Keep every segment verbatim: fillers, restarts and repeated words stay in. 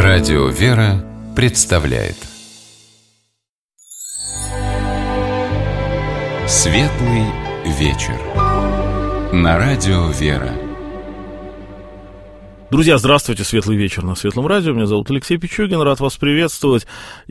Радио «Вера» представляет Светлый вечер на Радио «Вера». Друзья, здравствуйте, светлый вечер на Светлом радио. Меня зовут Алексей Пичугин, рад вас приветствовать.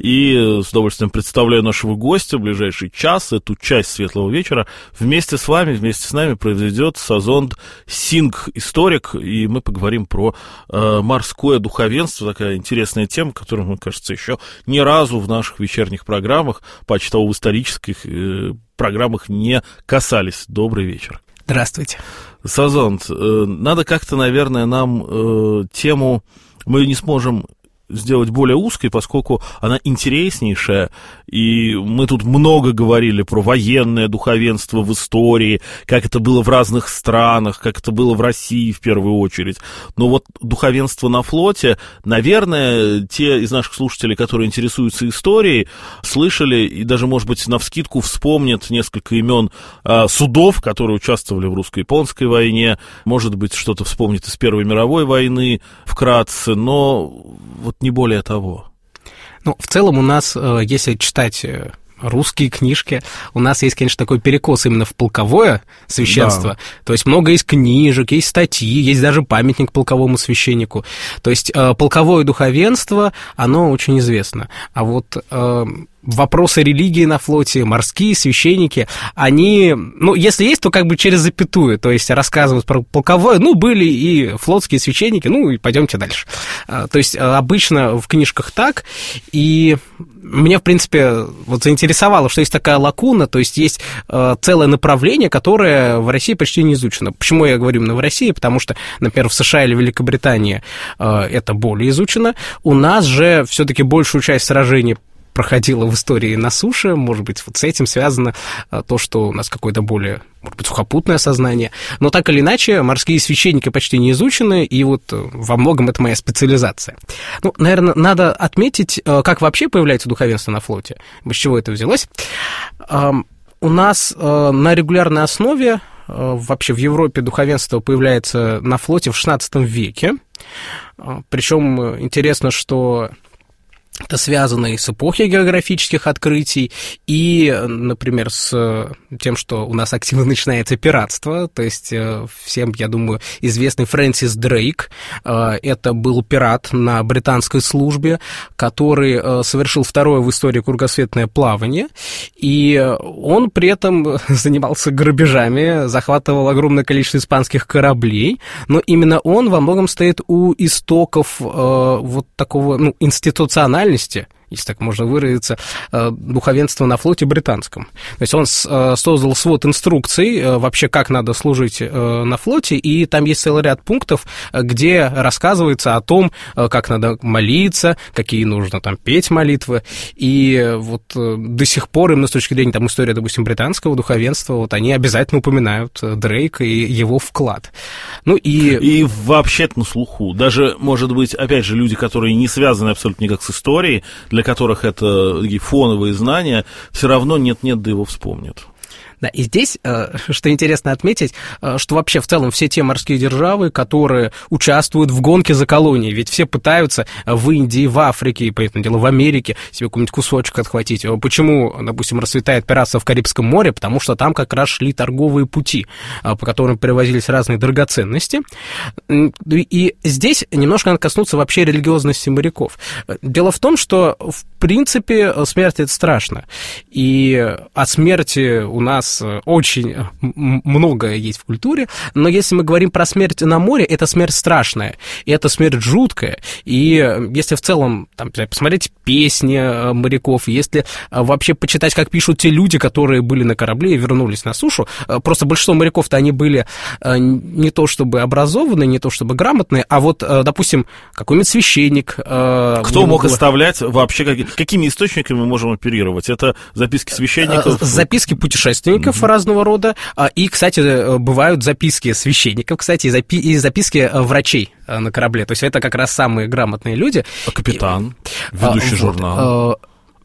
И с удовольствием представляю нашего гостя в ближайший час. Эту часть Светлого вечера вместе с вами, вместе с нами произведет Сазонд Синг, историк. И мы поговорим про э, морское духовенство. Такая интересная тема, которую, мне кажется, еще ни разу в наших вечерних программах, почти того в исторических э, программах, не касались. Добрый вечер. Здравствуйте. Сазонд, надо как-то, наверное, нам э, тему мы не сможем сделать более узкой, поскольку она интереснейшая, и мы тут много говорили про военное духовенство в истории, как это было в разных странах, как это было в России в первую очередь. Но вот духовенство на флоте, наверное, те из наших слушателей, которые интересуются историей, слышали и даже, может быть, навскидку вспомнят несколько имен а, судов, которые участвовали в русско-японской войне, может быть, что-то вспомнят из Первой мировой войны вкратце, но вот не более того. Ну, в целом у нас, если читать русские книжки, у нас есть, конечно, такой перекос именно в полковое священство. Да. То есть много есть книжек, есть статьи, есть даже памятник полковому священнику. То есть полковое духовенство, оно очень известно. А вот вопросы религии на флоте, морские священники, они, ну, если есть, то как бы через запятую, то есть рассказывают про полковое, ну, были и флотские священники, ну, и пойдемте дальше. То есть обычно в книжках так, и меня, в принципе, вот заинтересовало, что есть такая лакуна, то есть есть целое направление, которое в России почти не изучено. Почему я говорю именно в России? Потому что, например, в США или Великобритании это более изучено. У нас же все-таки большую часть сражений проходило в истории на суше, может быть, вот с этим связано то, что у нас какое-то более, может быть, сухопутное сознание, но так или иначе морские священники почти не изучены, и вот во многом это моя специализация. Ну, наверное, надо отметить, как вообще появляется духовенство на флоте, с чего это взялось. У нас на регулярной основе вообще в Европе духовенство появляется на флоте в шестнадцатом веке, причем интересно, что это связано и с эпохой географических открытий, и, например, с тем, что у нас активно начинается пиратство. То есть всем, я думаю, известный Фрэнсис Дрейк. Это был пират на британской службе, который совершил второе в истории кругосветное плавание, и он при этом занимался грабежами, захватывал огромное количество испанских кораблей, но именно он во многом стоит у истоков вот такого, ну, институционального, если так можно выразиться, духовенства на флоте британском. То есть он создал свод инструкций вообще, как надо служить на флоте, и там есть целый ряд пунктов, где рассказывается о том, как надо молиться, какие нужно там петь молитвы, и вот до сих пор, именно с точки зрения там, истории, допустим, британского духовенства, вот они обязательно упоминают Дрейка и его вклад. Ну и... И вообще-то на слуху. Даже, может быть, опять же, люди, которые не связаны абсолютно никак с историей, для которых это такие фоновые знания, все равно нет-нет, да его вспомнят. Да, и здесь, что интересно отметить, что вообще в целом все те морские державы, которые участвуют в гонке за колонии, ведь все пытаются в Индии, в Африке, и, понятное дело, в Америке себе какой-нибудь кусочек отхватить. Почему, допустим, расцветает пиратство в Карибском море? Потому что там как раз шли торговые пути, по которым перевозились разные драгоценности. И здесь немножко надо коснуться вообще религиозности моряков. Дело в том, что, в принципе, смерть — это страшно. И о смерти у нас очень многое есть в культуре, но если мы говорим про смерть на море, это смерть страшная, и это смерть жуткая, и если в целом там, посмотреть песни моряков, если вообще почитать, как пишут те люди, которые были на корабле и вернулись на сушу, просто большинство моряков-то они были не то чтобы образованные, не то чтобы грамотные, а вот, допустим, какой-нибудь священник. Кто мог оставлять вообще, какими источниками мы можем оперировать? Это записки священников? Записки путешественников разного рода, и, кстати, бывают записки священников, кстати, и, запи- и записки врачей на корабле, то есть это как раз самые грамотные люди. А капитан, ведущий вот, журнал?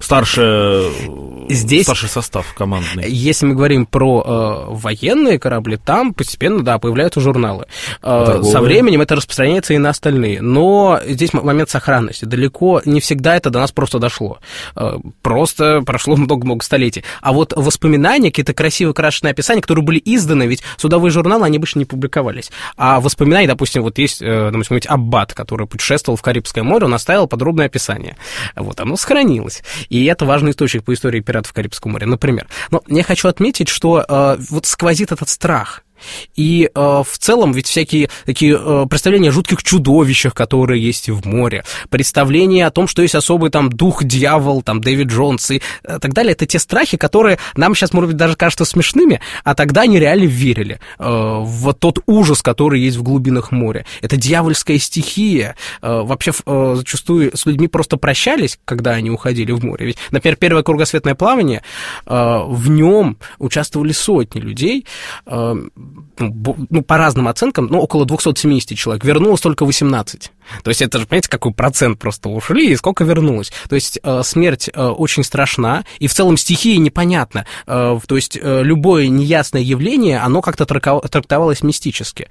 старшая, Здесь, старший состав командный. Если мы говорим про э, военные корабли, там постепенно, да, появляются журналы. Э, со временем это распространяется и на остальные. Но здесь момент сохранности. Далеко не всегда это до нас просто дошло. Э, просто прошло много-много столетий. А вот воспоминания, какие-то красивые крашеные описания, которые были изданы, ведь судовые журналы, они обычно не публиковались. А воспоминания, допустим, вот есть, э, допустим, Аббат, который путешествовал в Карибское море, он оставил подробное описание. Вот, оно сохранилось. И это важный источник по истории пиратов в Карибском море, например. Но я хочу отметить, что э, вот сквозит этот страх. И э, в целом ведь всякие такие э, представления о жутких чудовищах, которые есть в море, представления о том, что есть особый там дух, дьявол, там Дэвид Джонс и э, так далее, это те страхи, которые нам сейчас, может быть, даже кажутся смешными, а тогда они реально верили э, в тот ужас, который есть в глубинах моря. Это дьявольская стихия. Э, вообще э, зачастую с людьми просто прощались, когда они уходили в море. Ведь, например, первое кругосветное плавание, э, в нем участвовали сотни людей, э, ну, по разным оценкам, ну, около двести семьдесят человек, вернулось только восемнадцать. То есть это же, понимаете, какой процент просто ушли и сколько вернулось. То есть э, смерть э, очень страшна, и в целом стихия непонятна. Э, то есть э, любое неясное явление, оно как-то трактовалось мистически.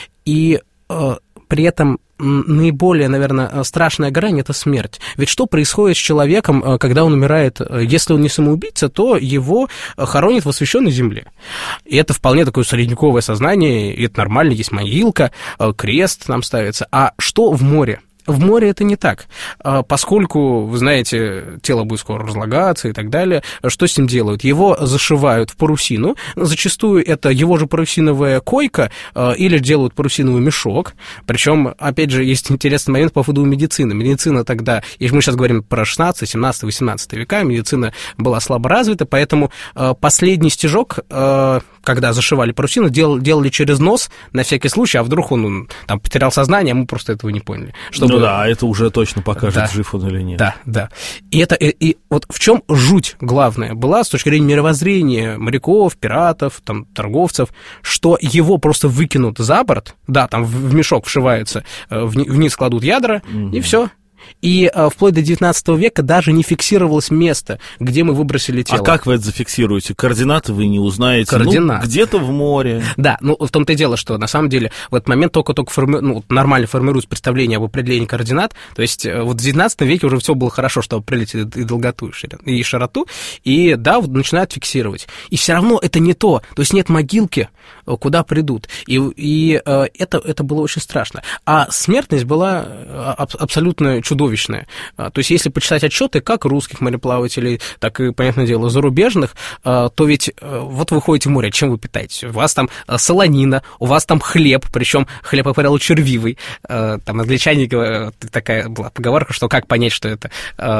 И э, при этом наиболее, наверное, страшная грань – это смерть. Ведь что происходит с человеком, когда он умирает? Если он не самоубийца, то его хоронят в освященной земле. И это вполне такое средневековое сознание, и это нормально, есть могилка, крест нам ставится. А что в море? В море это не так, поскольку, вы знаете, тело будет скоро разлагаться и так далее. Что с ним делают? Его зашивают в парусину, зачастую это его же парусиновая койка, или делают парусиновый мешок. Причем, опять же, есть интересный момент по поводу медицины. Медицина тогда, если мы сейчас говорим про шестнадцатый, семнадцатый, восемнадцатый века, медицина была слабо развита, поэтому последний стежок, когда зашивали парусину, делали, делали через нос, на всякий случай, а вдруг он, он там потерял сознание, а мы просто этого не поняли. Чтобы... Ну да, это уже точно покажет, да, жив он или нет. Да, да. И, это, и, и вот в чем жуть главная была с точки зрения мировоззрения моряков, пиратов, там, торговцев, что его просто выкинут за борт, да, там в мешок вшиваются, вниз кладут ядра, угу. И все. И а, вплоть до девятнадцатого века даже не фиксировалось место, где мы выбросили тело. А как вы это зафиксируете? Координаты вы не узнаете? Координаты. Ну, где-то в море. Да, ну в том-то и дело, что на самом деле в этот момент только-только форми... ну, нормально формируется представление об определении координат. То есть вот в девятнадцатом веке уже все было хорошо, чтобы определить и долготу, и, ширину, и широту. И да, вот начинают фиксировать. И все равно это не то. То есть нет могилки, куда придут. И, и это, это было очень страшно. А смертность была абсолютно чудовищная. То есть, если почитать отчеты как русских мореплавателей, так и, понятное дело, зарубежных, то ведь вот вы ходите в море, чем вы питаетесь? У вас там солонина, у вас там хлеб, причем хлеб, как правило, червивый. Там англичане, такая была поговорка, что как понять, что это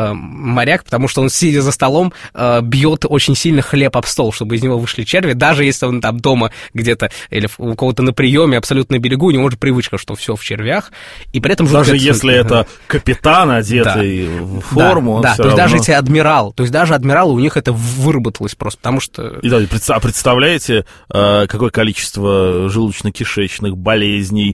моряк, потому что он, сидя за столом, бьет очень сильно хлеб об стол, чтобы из него вышли черви, даже если он там дома где-то или у кого-то на приеме абсолютно на берегу, у него уже привычка, что все в червях, и при этом... Даже если это капитан, одетый, да, в форму. Да, да. То есть равно... даже если адмирал, то есть даже адмиралы, у них это выработалось просто, потому что... И, да, а представляете, какое количество желудочно-кишечных болезней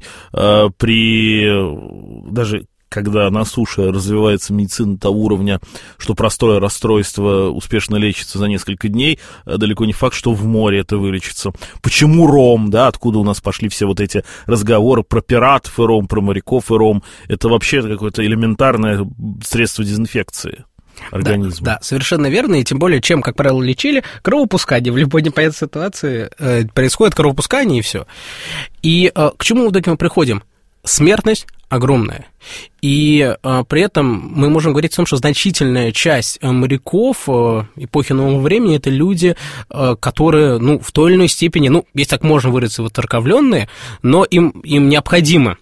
при даже... когда на суше развивается медицина того уровня, что простое расстройство успешно лечится за несколько дней, далеко не факт, что в море это вылечится. Почему ром, да, откуда у нас пошли все вот эти разговоры про пиратов и ром, про моряков и ром? Это вообще какое-то элементарное средство дезинфекции организма. Да, да, совершенно верно, и тем более, чем, как правило, лечили, кровопускание. В любой непонятной ситуации э, происходит кровопускание, и все. И э, к чему в итоге мы приходим? Смертность огромная. И а, при этом мы можем говорить о том, что значительная часть моряков а, эпохи нового времени — это люди, а, которые, ну, в той или иной степени, ну, если так можно выразиться, воцерковленные, но им, им необходимо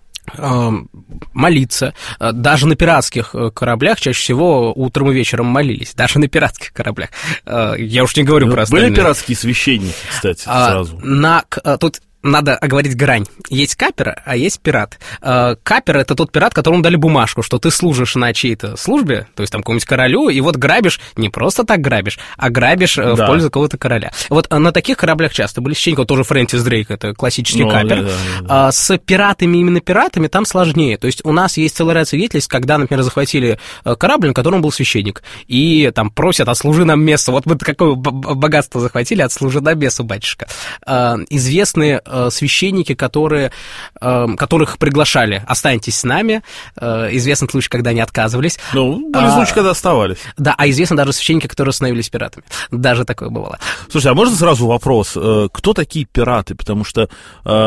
молиться. Даже на пиратских кораблях чаще всего утром и вечером молились. Даже на пиратских кораблях. Я уж не говорю ну, про остальные. Были пиратские священники, кстати, сразу? А, на, тут надо оговорить грань. Есть капер, а есть пират. Капер — это тот пират, которому дали бумажку, что ты служишь на чьей-то службе, то есть там какому-нибудь королю, и вот грабишь, не просто так грабишь, а грабишь да. в пользу какого-то короля. Вот на таких кораблях часто были священники, вот тоже Фрэнсис Дрейк, это классический ну, капер. Да, да, да. С пиратами, именно пиратами, там сложнее. То есть у нас есть целый ряд свидетельств, когда, например, захватили корабль, на котором был священник, и там просят: отслужи нам место. Вот мы какое богатство захватили, отслужи нам место, батюшка. Известные священники, которые, которых приглашали: останьтесь с нами. Известный случай, когда они отказывались. Ну, были случаи, когда оставались. Да, а известны даже священники, которые становились пиратами. Даже такое бывало. Слушай, а можно сразу вопрос? Кто такие пираты? Потому что э,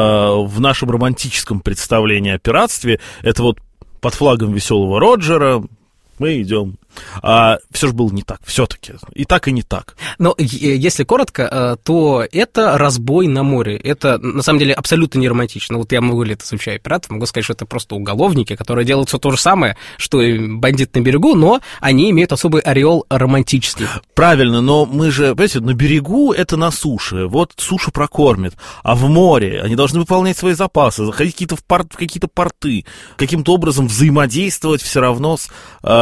в нашем романтическом представлении о пиратстве это вот под флагом веселого Роджера мы идем. А все же было не так, все-таки. И так, и не так. Но если коротко, то это разбой на море. Это, на самом деле, абсолютно не романтично. Вот я много лет изучаю пиратов, могу сказать, что это просто уголовники, которые делают все то же самое, что и бандит на берегу, но они имеют особый ореол романтический. Правильно, но мы же, понимаете, на берегу это на суше. Вот суша прокормит. А в море они должны выполнять свои запасы, заходить в какие-то, в порт, в какие-то порты, каким-то образом взаимодействовать все равно с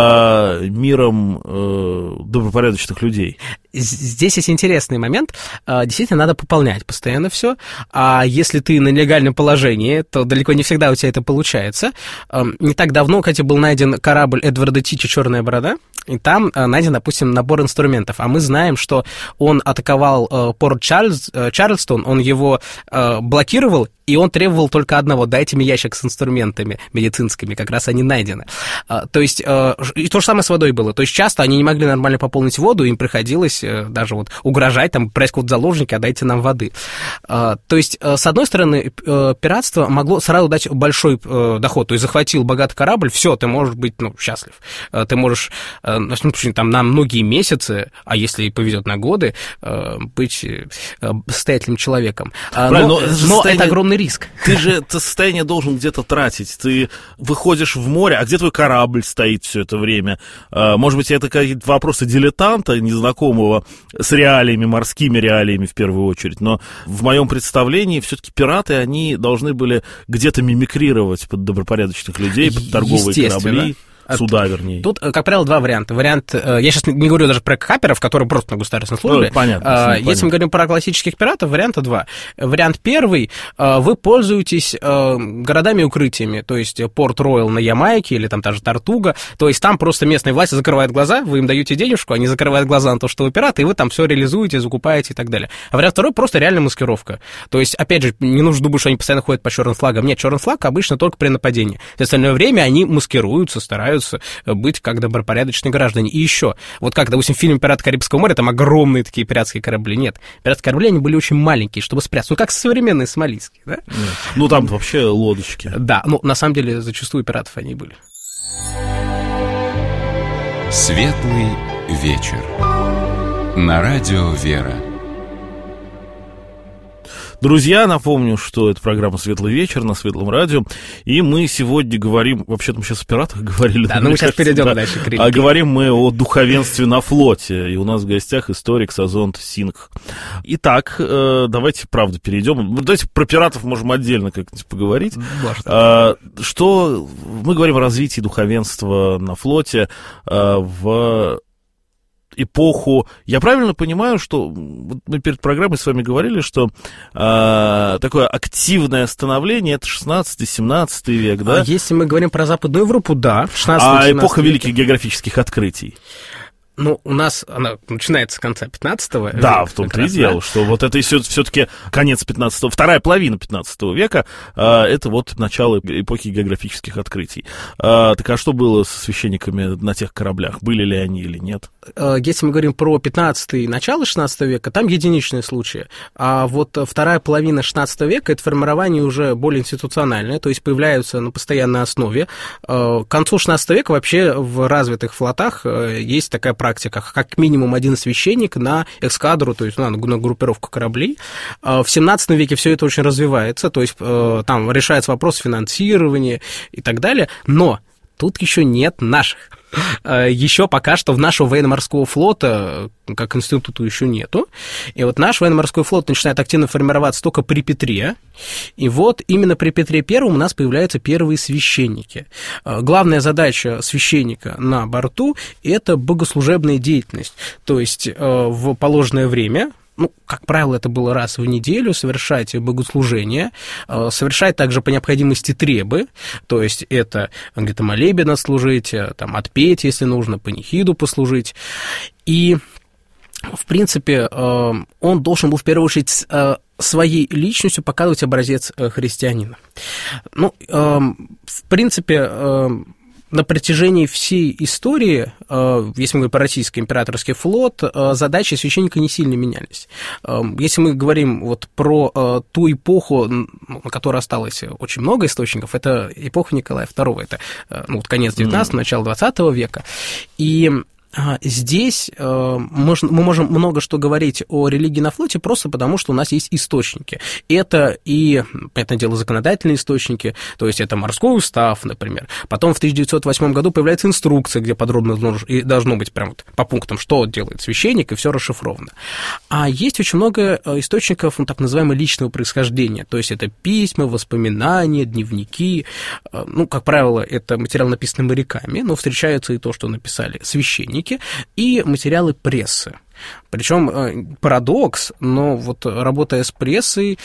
э, миром э, добропорядочных людей. Здесь есть интересный момент. Действительно, надо пополнять постоянно все. А если ты на нелегальном положении, то далеко не всегда у тебя это получается. Не так давно, кстати, был найден корабль Эдварда Тича «Черная борода», и там найден, допустим, набор инструментов. А мы знаем, что он атаковал порт Чарльз, Чарльстон, он его блокировал, и он требовал только одного: дайте мне ящик с инструментами медицинскими, как раз они найдены. То есть, и то же самое с водой было. То есть часто они не могли нормально пополнить воду, им приходилось даже вот угрожать, там, брать кого-то заложники, а дайте нам воды. То есть, с одной стороны, пиратство могло сразу дать большой доход. То есть, захватил богатый корабль, все, ты можешь быть, ну, счастлив. Ты можешь, ну, там, на многие месяцы, а если и повезет на годы, быть состоятельным человеком. Правильно, но, но, но это огромный риск. Ты же это состояние должен где-то тратить. Ты выходишь в море, а где твой корабль стоит все это время? Может быть, это какие-то вопросы дилетанта, незнакомого с реалиями, морскими реалиями в первую очередь. Но в моем представлении все-таки пираты, они должны были где-то мимикрировать под добропорядочных людей, под торговые корабли. Суда, вернее. Тут, как правило, два варианта. Вариант, я сейчас не говорю даже про каперов, которые просто на государственной службе. Ну, понятно, а, понятно. Если мы говорим про классических пиратов, варианта два. Вариант первый: вы пользуетесь городами-укрытиями, то есть Порт-Роял на Ямайке или там та же Тартуга, то есть там просто местные власти закрывают глаза, вы им даете денежку, они закрывают глаза на то, что вы пираты, и вы там все реализуете, закупаете и так далее. А вариант второй — просто реальная маскировка. То есть, опять же, не нужно думать, что они постоянно ходят по черным флагам. Нет, черный флаг обычно только при нападении. В остальное время они маскируются, стараются быть как добропорядочные граждане. И еще, вот как, допустим, в фильме «Пираты Карибского моря», там огромные такие пиратские корабли. Нет, пиратские корабли, они были очень маленькие, чтобы спрятаться. Ну, как современные сомалийские, да? Нет. Ну, там вообще лодочки. Да, ну, на самом деле, зачастую пиратов они были. Светлый вечер. На радио «Вера». Друзья, напомню, что это программа «Светлый вечер» на Светлом радио, и мы сегодня говорим, вообще-то мы сейчас о пиратах говорили. Да, но мы сейчас перейдем да, дальше к религии. А говорим мы о духовенстве на флоте, и у нас в гостях историк Сазонт Сингх. Итак, давайте, правда, перейдем. Давайте про пиратов можем отдельно как-нибудь поговорить. А, что мы говорим о развитии духовенства на флоте в эпоху. Я правильно понимаю, что мы перед программой с вами говорили, что э, такое активное становление — это шестнадцатый-семнадцатый век, да? А если мы говорим про Западную Европу, да. А эпоха великих географических открытий? Ну, у нас она начинается с конца пятнадцатого века. Да, в том-то и дело, да? Что вот это все-таки конец пятнадцатого, вторая половина пятнадцатого века, э, это вот начало эпохи географических открытий. Э, так а что было со священниками на тех кораблях? Были ли они или нет? Если мы говорим про пятнадцатый и начало шестнадцатого века, там единичные случаи. А вот вторая половина шестнадцатого века — это формирование уже более институциональное, то есть появляются на постоянной основе. К концу шестнадцатого века вообще в развитых флотах есть такая практика, как минимум один священник на эскадру, то есть на, на группировку кораблей. В семнадцатом веке все это очень развивается, то есть там решается вопрос финансирования и так далее, но тут еще нет наших. еще пока что в нашего военно-морского флота как института еще нету. И вот наш военно-морской флот начинает активно формироваться только при Петре. И вот именно при Петре Первом у нас появляются первые священники. Главная задача священника на борту – это богослужебная деятельность. То есть в положенное время, ну, как правило, это было раз в неделю, совершать богослужение, совершать также по необходимости требы, то есть это где-то молебен отслужить, там, отпеть, если нужно, панихиду послужить. И, в принципе, он должен был в первую очередь своей личностью показывать образец христианина. Ну, в принципе, на протяжении всей истории, если мы говорим про российский императорский флот, задачи священника не сильно менялись. Если мы говорим вот про ту эпоху, на которой осталось очень много источников, это эпоха Николая Второго, это ну, вот конец девятнадцатого, начало двадцатого века, и здесь мы можем много что говорить о религии на флоте просто потому, что у нас есть источники. Это и, понятное дело, законодательные источники, то есть это морской устав, например. Потом в тысяча девятьсот восьмом году появляется инструкция, где подробно должно быть прям вот по пунктам, что делает священник, и все расшифровано. А есть очень много источников, ну, так называемого личного происхождения, то есть это письма, воспоминания, дневники. Ну, как правило, это материал, написанный моряками, но встречается и то, что написали священники, и материалы прессы. Причем парадокс, но вот работая с прессой,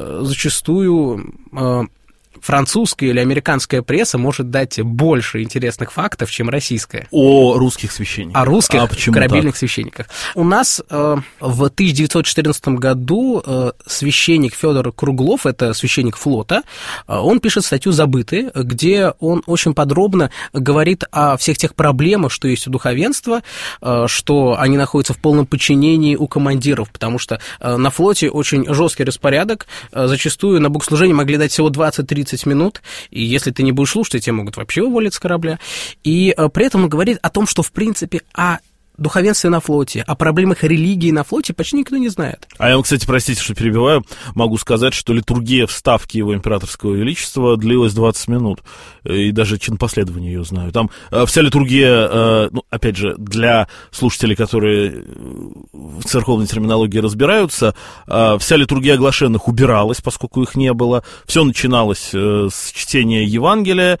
зачастую французская или американская пресса может дать больше интересных фактов, чем российская. О русских священниках. О русских а корабельных так? священниках. У нас э, в тысяча девятьсот четырнадцатом году э, священник Федор Круглов, это священник флота, э, он пишет статью «Забытые», где он очень подробно говорит о всех тех проблемах, что есть у духовенства, э, что они находятся в полном подчинении у командиров, потому что э, на флоте очень жесткий распорядок, э, зачастую на богослужение могли дать всего двадцать-тридцать минут, и если ты не будешь слушать, тебя могут вообще уволить с корабля. И э, при этом он говорит о том, что, в принципе, о духовенстве на флоте, о проблемах религии на флоте почти никто не знает. А я вам, кстати, простите, что перебиваю, могу сказать, что литургия вставки его императорского величества длилась двадцать минут, и даже чинопоследование ее знаю. Там э, вся литургия, э, ну, опять же, для слушателей, которые в церковной терминологии разбираются, э, вся литургия оглашенных убиралась, поскольку их не было, все начиналось э, с чтения Евангелия,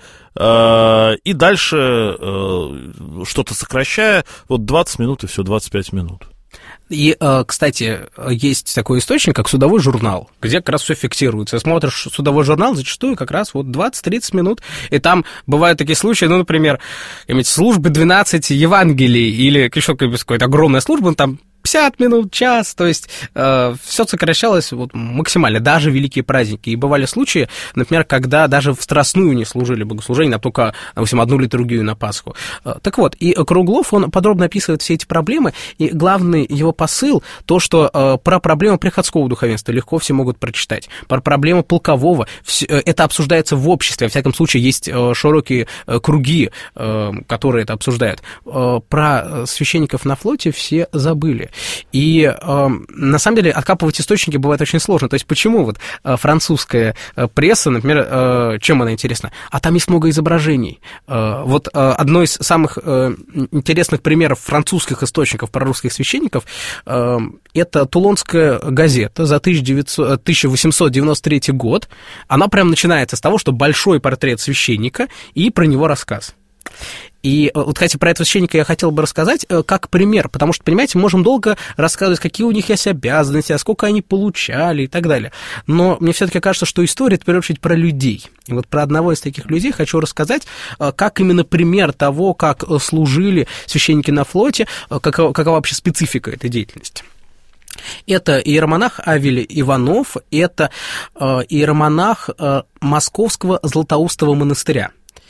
и дальше, что-то сокращая, вот двадцать минут и все, двадцать пять минут. И, кстати, есть такой источник, как судовой журнал, где как раз все фиксируется. Смотришь судовой журнал, зачастую как раз вот двадцать-тридцать минут, и там бывают такие случаи, ну, например, службы двенадцать Евангелий, или еще какая-то огромная служба, там пятьдесят минут, час, то есть э, все сокращалось вот, максимально, даже великие праздники. И бывали случаи, например, когда даже в Страстную не служили богослужения, а только, допустим, одну литургию на Пасху. Э, так вот, и Круглов, он подробно описывает все эти проблемы, и главный его посыл, то, что э, про проблему приходского духовенства легко все могут прочитать, про проблему полкового, все, э, это обсуждается в обществе, во всяком случае, есть э, широкие э, круги, э, которые это обсуждают. Э, про священников на флоте все забыли. И э, на самом деле откапывать источники бывает очень сложно. То есть почему вот э, французская э, пресса, например, э, чем она интересна? А там есть много изображений. Э, вот э, одно из самых э, интересных примеров французских источников про русских священников э, это Тулонская газета за тысяча восемьсот девяносто третий год. Она прям начинается с того, что большой портрет священника и про него рассказ. И вот, кстати, про этого священника я хотел бы рассказать как пример, потому что, понимаете, мы можем долго рассказывать, какие у них есть обязанности, а сколько они получали и так далее. Но мне все-таки кажется, что история, это, в первую очередь, про людей. И вот про одного из таких людей хочу рассказать, как именно пример того, как служили священники на флоте, какова, какова вообще специфика этой деятельности. Это иеромонах Авель Иванов, это иеромонах Московского Златоустого монастыря.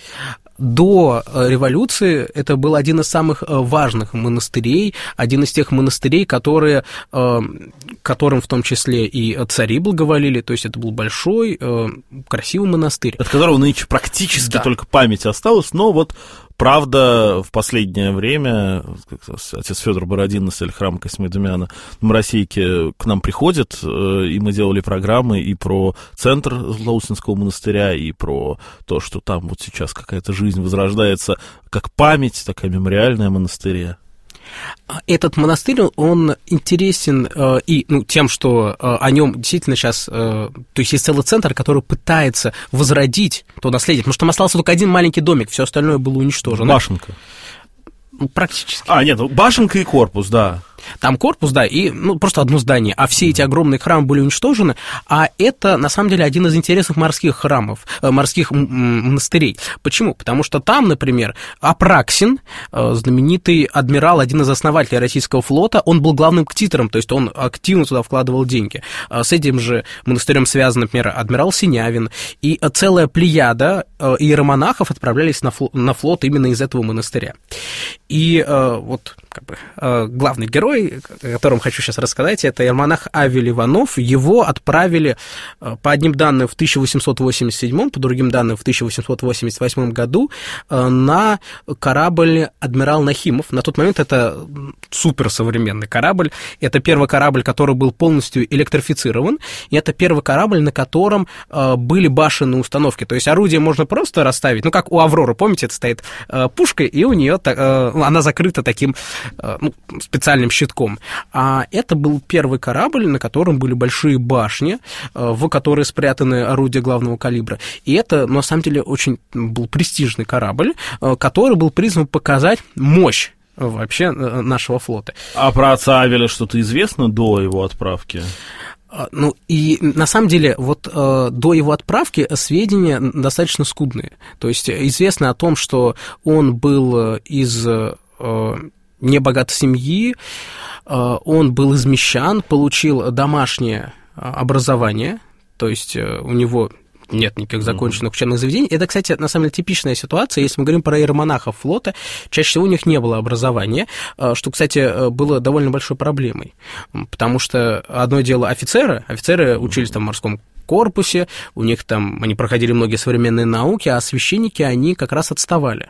До революции это был один из самых важных монастырей, один из тех монастырей, которые, которым в том числе и цари благоволили, то есть это был большой, красивый монастырь. От которого нынче практически да. только память осталась, но вот Правда, в последнее время отец Федор Бородин, настоятель храма Косьмы Дамиана на Моросейке, к нам приходит, и мы делали программы и про центр Златоустинского монастыря, и про то, что там вот сейчас какая-то жизнь возрождается, как память такая мемориальная о монастыре. Этот монастырь, он интересен э, и ну, тем, что э, о нем действительно сейчас, э, то есть есть целый центр, который пытается возродить то наследие, потому что там остался только один маленький домик, все остальное было уничтожено. Башенка. Ну, практически. А, нет, башенка и корпус, да. Там корпус, да, и ну, просто одно здание, а все эти огромные храмы были уничтожены, а это, на самом деле, один из интересных морских храмов, морских монастырей. Почему? Потому что там, например, Апраксин, знаменитый адмирал, один из основателей российского флота, он был главным ктитором, то есть он активно туда вкладывал деньги. С этим же монастырем связан, например, адмирал Синявин, и целая плеяда иеромонахов отправлялись на флот, на флот именно из этого монастыря. И вот как бы главный герой, о котором хочу сейчас рассказать, это иеромонах Авель Иванов. Его отправили, по одним данным, в тысяча восемьсот восемьдесят седьмом, по другим данным, в тысяча восемьсот восемьдесят восьмом году на корабль «Адмирал Нахимов». На тот момент это суперсовременный корабль. Это первый корабль, который был полностью электрифицирован, и это первый корабль, на котором были башенные установки. То есть орудие можно просто расставить, ну, как у «Авроры», помните, это стоит пушка, и у нее она закрыта таким ну, специальным щитком. А это был первый корабль, на котором были большие башни, в которые спрятаны орудия главного калибра. И это, на самом деле, очень был престижный корабль, который был призван показать мощь вообще нашего флота. А про отца Авеля что-то известно до его отправки? Ну, и на самом деле, вот э, до его отправки сведения достаточно скудные. То есть известно о том, что он был из э, небогатой семьи, э, он был из мещан, получил домашнее образование, то есть э, у него нет никаких законченных учебных заведений. Это, кстати, на самом деле типичная ситуация. Если мы говорим про иеромонахов флота, чаще всего у них не было образования, что, кстати, было довольно большой проблемой. Потому что одно дело офицеры, офицеры учились там в морском корпусе, у них там, они проходили многие современные науки, а священники, они как раз отставали.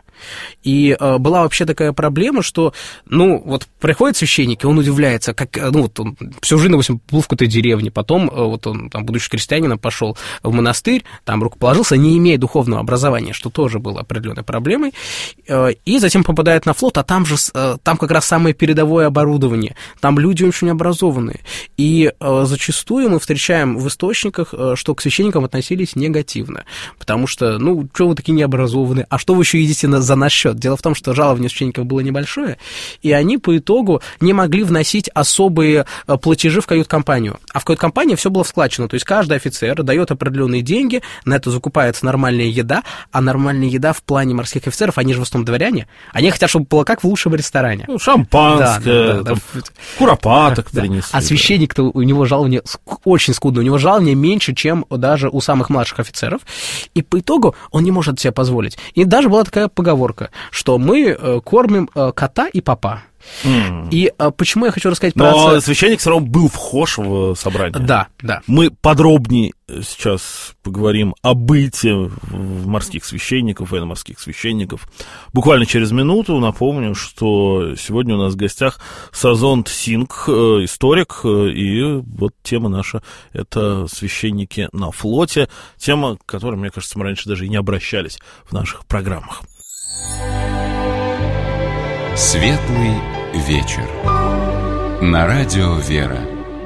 И э, была вообще такая проблема, что, ну, вот приходит священник, и он удивляется, как, ну, вот он всю жизнь, допустим, был в какой-то деревне, потом, э, вот он, там, будучи крестьянином, пошел в монастырь, там рукоположился, не имея духовного образования, что тоже было определенной проблемой, э, и затем попадает на флот, а там же, э, там как раз самое передовое оборудование, там люди очень образованные, и э, зачастую мы встречаем в источниках, э, что к священникам относились негативно, потому что, ну, что вы такие необразованные, а что вы еще едите на, за наш счет? Дело в том, что жалование священников было небольшое, и они по итогу не могли вносить особые платежи в кают-компанию, а в кают-компании все было складчено, то есть каждый офицер дает определенные деньги, на это закупается нормальная еда, а нормальная еда в плане морских офицеров, они же в основном дворяне, они хотят, чтобы было как в лучшем ресторане. Ну, шампанское, да, да, да, да. Куропаток да. принесли. А священник-то у него жалование очень скудное, у него жалование меньше, чем даже у самых младших офицеров, и по итогу он не может себе позволить. И даже была такая поговорка, что мы кормим кота и попа. Mm. И а, почему я хочу рассказать про Но отца... священник все равно был вхож в собрание. Да, да. Мы подробнее сейчас поговорим о быте морских священников, военно-морских священников. Буквально через минуту напомню, что сегодня у нас в гостях Сазонт Синг, историк, и вот тема наша — это священники на флоте. Тема, к которой, мне кажется, мы раньше даже и не обращались в наших программах. Светлый вечер. На радио «Вера».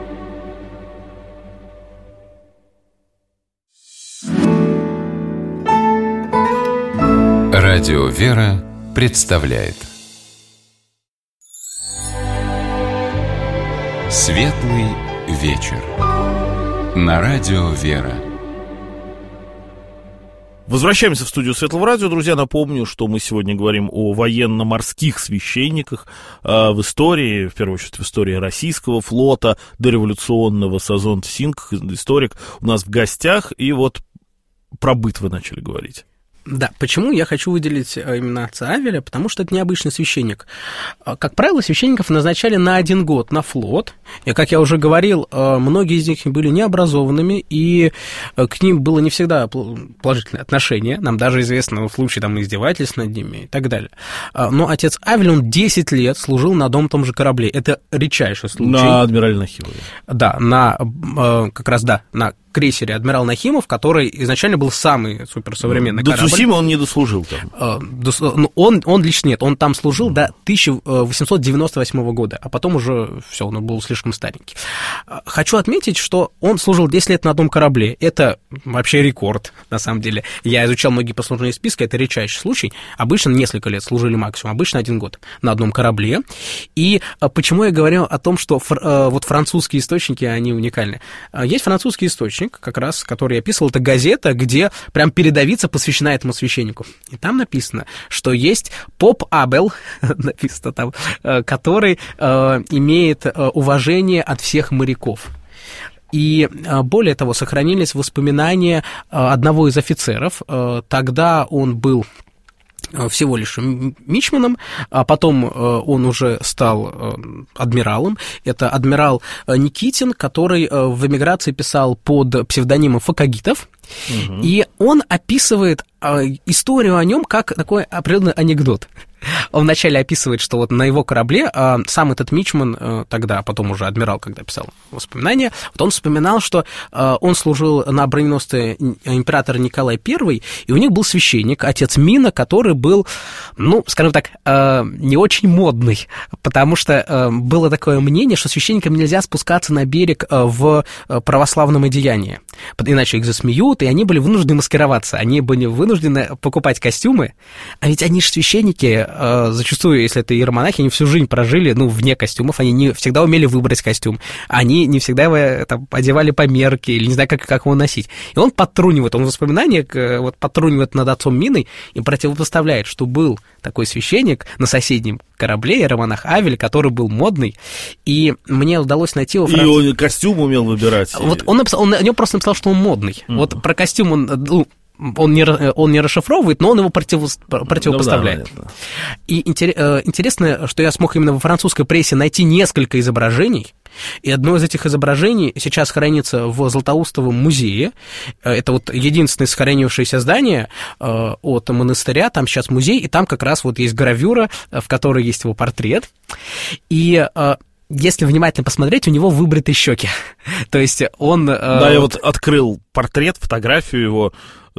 Радио «Вера» представляет Светлый вечер. На радио «Вера». Возвращаемся в студию Светлого радио. Друзья, напомню, что мы сегодня говорим о военно-морских священниках э, в истории, в первую очередь в истории российского флота дореволюционного. Сазонт Синг, историк, у нас в гостях. И вот про быт вы начали говорить. Да, почему я хочу выделить именно отца Авеля? Потому что это необычный священник. Как правило, священников назначали на один год на флот. И, как я уже говорил, многие из них были необразованными, и к ним было не всегда положительное отношение. Нам даже известно случаи там, издевательств над ними и так далее. Но отец Авель, он десять лет служил на одном и том же корабле. Это редчайший случай. На адмирале Нахимове. Да, на, как раз, да, на крейсере «Адмирал Нахимов», который изначально был самый суперсовременный до корабль. До Цусимы он не дослужил там. Он, он лично нет, он там служил до тысяча восемьсот девяносто восьмого года, а потом уже все, он был слишком старенький. Хочу отметить, что он служил десять лет на одном корабле. Это вообще рекорд, на самом деле. Я изучал многие послужные списки, это редчайший случай. Обычно несколько лет служили максимум, обычно один год на одном корабле. И почему я говорю о том, что вот французские источники, они уникальны. Есть французский источник, как раз, который я описывал, это газета, где прям передовица посвящена этому священнику. И там написано, что есть поп Абел, написано там, который э, имеет уважение от всех моряков. И более того, сохранились воспоминания одного из офицеров. Тогда он был всего лишь мичманом, а потом он уже стал адмиралом. Это адмирал Никитин, который в эмиграции писал под псевдонимом Факагитов. Угу. И он описывает историю о нем как такой определенный анекдот. Он вначале описывает, что вот на его корабле сам этот мичман тогда, а потом уже адмирал, когда писал воспоминания, вот он вспоминал, что он служил на броненосце императора Николая Первого, и у них был священник, отец Мина, который был, ну, скажем так, не очень модный, потому что было такое мнение, что священникам нельзя спускаться на берег в православном одеянии, иначе их засмеют, и они были вынуждены маскироваться, они были вынуждены покупать костюмы, а ведь они же священники, зачастую, если это иеромонахи, они всю жизнь прожили, ну, вне костюмов, они не всегда умели выбрать костюм, они не всегда его там, одевали по мерке, или не знаю, как, как его носить. И он подтрунивает, он в воспоминаниях вот, подтрунивает над отцом Миной и противопоставляет, что был такой священник на соседнем корабле, иеромонах Авель, который был модный, и мне удалось найти его... Франц... И он костюм умел выбирать. Вот он, написал, он о нем просто написал, что он модный. Mm-hmm. Вот про костюм он... Ну, Он не, он не расшифровывает, но он его против, противопоставляет. Ну, да, и интересно, что я смог именно во французской прессе найти несколько изображений, и одно из этих изображений сейчас хранится в Златоустовом музее. Это вот единственное сохранившееся здание от монастыря, там сейчас музей, и там как раз вот есть гравюра, в которой есть его портрет. И... Если внимательно посмотреть, у него выбриты щеки. То есть он... Да, я вот открыл портрет, фотографию его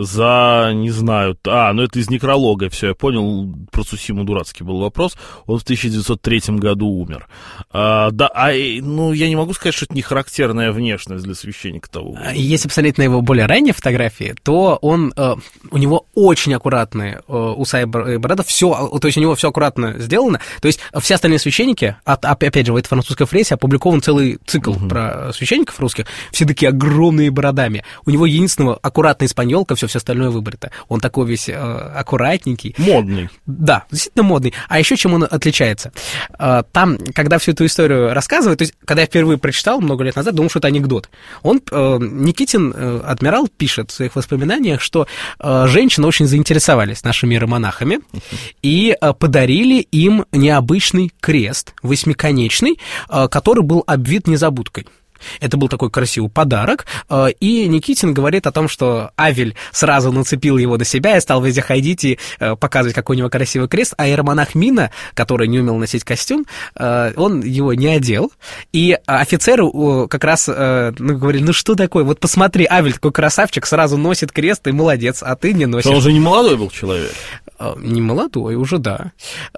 за, не знаю... А, ну это из некролога, все, я понял, про Цусиму дурацкий был вопрос. Он в тысяча девятьсот третьем году умер. А, да, а, ну, я не могу сказать, что это не характерная внешность для священника того года. Если посмотреть на его более ранние фотографии, то он... У него очень аккуратные усы и борода, все, то есть у него все аккуратно сделано. То есть все остальные священники, опять же, в этой французской прессе опубликован целый цикл угу. про священников русских, все такие огромные бородами. У него единственного аккуратная испаньолка, все, все остальное выбрито. Он такой весь э, аккуратненький. Модный. Да, действительно модный. А еще чем он отличается? Э, там, когда всю эту историю рассказывают, то есть, когда я впервые прочитал много лет назад, думал, что это анекдот. Он, э, Никитин, э, адмирал, пишет в своих воспоминаниях, что э, женщины очень заинтересовались нашими иеромонахами и э, подарили им необычный крест, восьмиконечный, э, который был обвит незабудкой. Это был такой красивый подарок, и Никитин говорит о том, что Авель сразу нацепил его на себя и стал везде ходить и показывать, какой у него красивый крест, а иеромонах Мина, который не умел носить костюм, он его не одел, и офицеры как раз ну, говорили, ну что такое, вот посмотри, Авель такой красавчик, сразу носит крест, и молодец, а ты не носишь. Он уже не молодой был человек? Не молодой, уже да.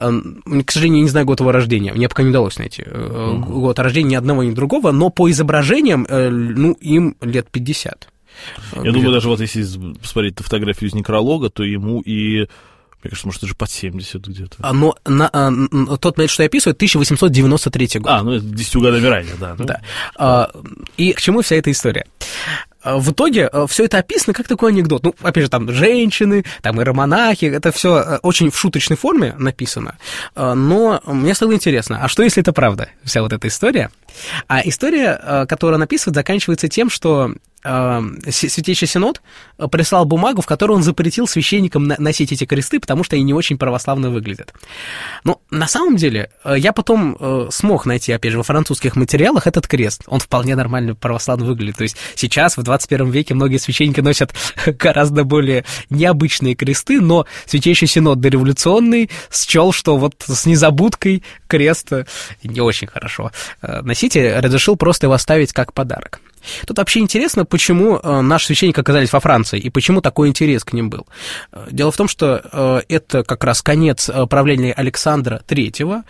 К сожалению, не знаю год его рождения, мне пока не удалось найти mm-hmm. год рождения ни одного, ни другого, но по изображениям, ну, им лет пятьдесят. Я где-то. думаю, даже вот если посмотреть на фотографию из некролога, то ему и... Мне кажется, может, даже под семьдесят где-то. Но на, на, тот момент, что я описываю, тысяча восемьсот девяносто третий год. А, ну, это десятью годами ранее, да. Ну. Да. И к чему вся эта история? В итоге все это описано как такой анекдот. Ну, опять же, там женщины, там иеромонахи, это все очень в шуточной форме написано. Но мне стало интересно, а что, если это правда, вся вот эта история? А история, которая написывает, заканчивается тем, что Святейший Синод прислал бумагу, в которой он запретил священникам носить эти кресты, потому что они не очень православно выглядят. Но на самом деле я потом смог найти, опять же, во французских материалах этот крест. Он вполне нормально православно выглядит. То есть сейчас, в двадцать первом веке, многие священники носят гораздо более необычные кресты, но Святейший Синод дореволюционный счел, что вот с незабудкой крест не очень хорошо носить, и разрешил просто его оставить как подарок. Тут вообще интересно, почему наши священники оказались во Франции и почему такой интерес к ним был. Дело в том, что это как раз конец правления Александра Третьего,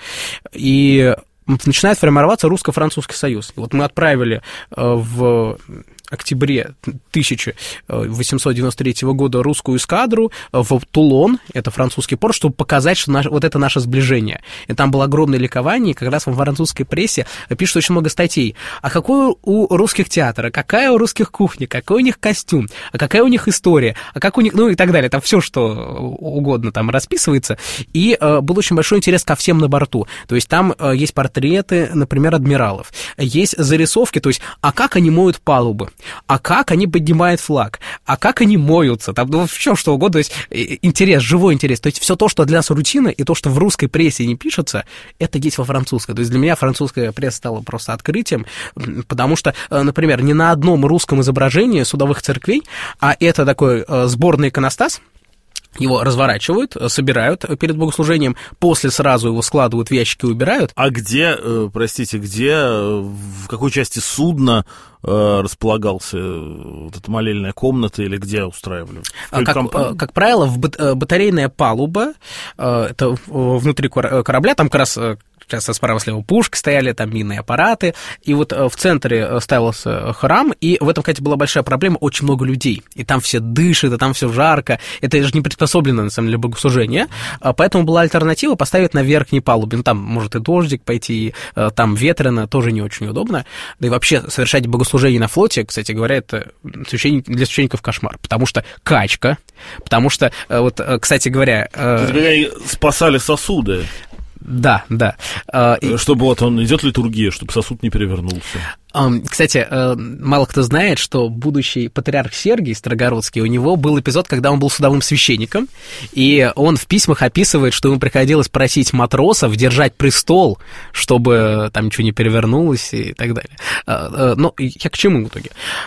и начинает формироваться русско-французский союз. И вот мы отправили в октябре тысяча восемьсот девяносто третьего года русскую эскадру в Тулон, это французский порт, чтобы показать, что наш, вот это наше сближение. И там было огромное ликование, и как раз во французской прессе пишут очень много статей. А какой у русских театра, какая у русских кухня, какой у них костюм, а какая у них история, а как у них, ну и так далее. Там все, что угодно там расписывается. И э, был очень большой интерес ко всем на борту. То есть там э, есть портреты, например, адмиралов, есть зарисовки, то есть, а как они моют палубы, а как они поднимают флаг, а как они моются, там, ну, все что угодно, то есть интерес, живой интерес, то есть все то, что для нас рутина, и то, что в русской прессе не пишется, это есть во французской, то есть для меня французская пресса стала просто открытием, потому что, например, ни на одном русском изображении судовых церквей, а это такой сборный иконостас, его разворачивают, собирают перед богослужением, после сразу его складывают в ящики и убирают. А где, простите, где, в какой части судна располагался вот эта молельная комната или где устраивали? Как, как правило, в батарейная палуба, это внутри корабля, там как раз... Часто справа-слева пушки стояли, там минные аппараты, и вот в центре ставился храм, и в этом, кстати, была большая проблема, очень много людей, и там все дышат, и там все жарко, это же не приспособлено, на самом деле, для богослужения, поэтому была альтернатива поставить на верхней палубе, ну, там может и дождик пойти, там ветрено, тоже не очень удобно, да и вообще совершать богослужение на флоте, кстати говоря, это священник, для священников кошмар, потому что качка, потому что, вот, кстати говоря... Они спасали сосуды. Да, да. Чтобы вот он идет литургия, чтобы сосуд не перевернулся. Кстати, мало кто знает, что будущий патриарх Сергий Строгородский, у него был эпизод, когда он был судовым священником, и он в письмах описывает, что ему приходилось просить матросов держать престол, чтобы там ничего не перевернулось и так далее. Но я к чему в итоге?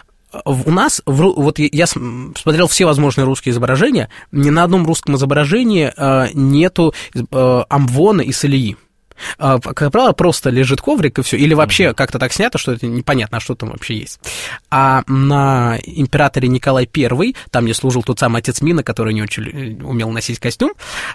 У нас, вот я смотрел все возможные русские изображения, ни на одном русском изображении нету амвона и солии. Как правило, просто лежит коврик и все, или вообще как-то так снято, что это непонятно, что там вообще есть. А на императоре Николай Первый, там, где служил тот самый отец Мина, который не очень умел носить костюм,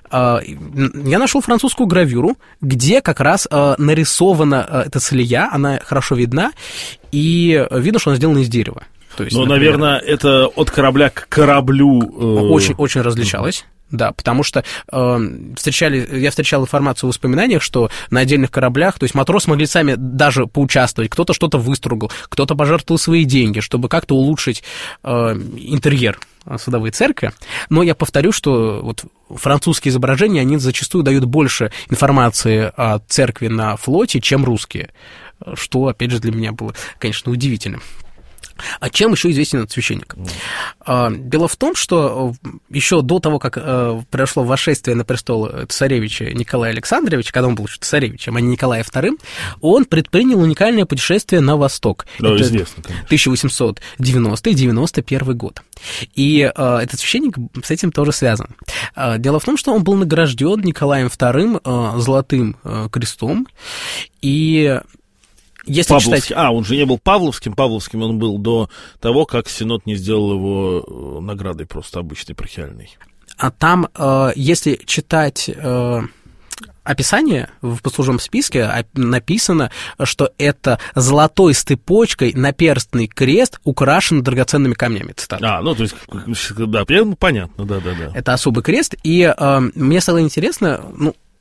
я нашел французскую гравюру, где как раз нарисована эта солия, она хорошо видна, и видно, что она сделана из дерева. То есть, ну, например, наверное, это от корабля к кораблю... Очень, очень различалось. Да, потому что э, встречали, я встречал информацию в воспоминаниях, что на отдельных кораблях, то есть матросы могли сами даже поучаствовать, кто-то что-то выстругал, кто-то пожертвовал свои деньги, чтобы как-то улучшить э, интерьер судовой церкви. Но я повторю, что вот французские изображения, они зачастую дают больше информации о церкви на флоте, чем русские, что, опять же, для меня было, конечно, удивительным. А чем еще известен этот священник? Дело в том, что еще до того, как произошло восшествие на престол царевича Николая Александровича, когда он был царевичем, а не Николаем Вторым, он предпринял уникальное путешествие на восток. Да, это известно, конечно. тысяча восемьсот девяностый — девяносто первый год. И этот священник с этим тоже связан. Дело в том, что он был награжден Николаем Вторым золотым крестом, и... Если Павловский. читать... А, он же не был Павловским, Павловским он был до того, как Синод не сделал его наградой просто обычной, пархиальной. А там, если читать описание в послужном списке, написано, что это золотой с цепочкой наперстный крест, украшенный драгоценными камнями. Цитата. А, ну, то есть, да, понятно, да-да-да. Это особый крест, и мне стало интересно, ну,